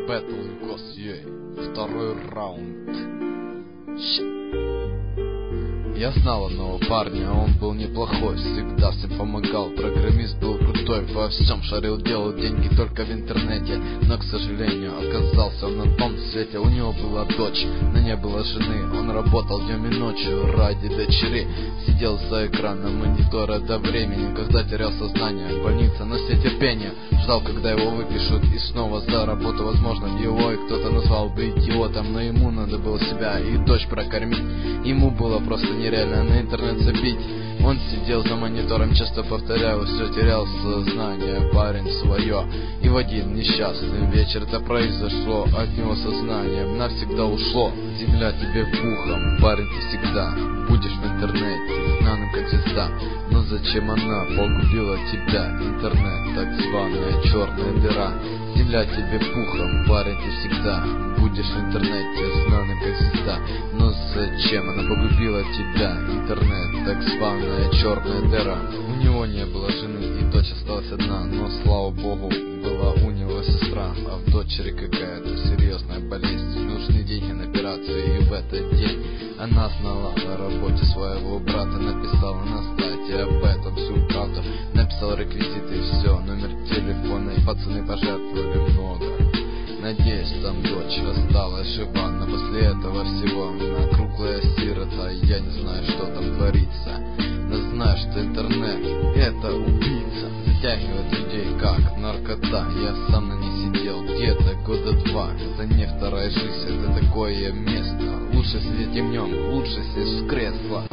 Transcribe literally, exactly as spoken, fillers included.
Battle Ghost.ua. Второй раунд. Я знал одного парня, он был неплохой, всегда всем помогал. Программист был крутой, во всем шарил, делал деньги только в интернете. Но, к сожалению, оказался он на том свете. У него была дочь, но не было жены. Он работал днем и ночью ради дочери. Сидел за экраном монитора до времени, когда терял сознание. Больница, но все терпение. Ждал, когда его выпишут, и снова за работу. Возможно, его и кто-то назвал бы идиотом, но ему надо было себя и дочь прокормить. Ему было просто нереально на интернет забить. Он сидел за монитором, часто повторял, все терял сознание, парень свое. И в один несчастный вечер это произошло, от него сознание навсегда ушло. Земля тебе пухом, парень, ты всегда будешь в интернете, знаным как звезда. Но зачем она погубила тебя? Интернет, так званая черная дыра. Земля тебе пухом, парень, ты всегда будешь в интернете, знаным как звезда. Но зачем она погубила тебя? Интернет, так званая черная дыра. У него не было жены, и дочь осталась одна. Но, слава богу, была у него сестра. А в дочери какая-то серьезная болезнь. Нужны деньги на операцию, и в этот день она знала о работе своего брата. Написала на сайте об этом всю правду. Написал реквизиты и все, номер телефона, и пацаны пожертвовали много. Надеюсь, там дочь осталась жива, но после этого всего она круглая сирота. Я не знаю, что там творится, но знаю, что интернет — это убийца. Затягивает людей как наркота. Я сам на ней сидел где-то года два. Это не вторая жизнь, это такое место. Лучше сидеть в нем, лучше сесть в кресло.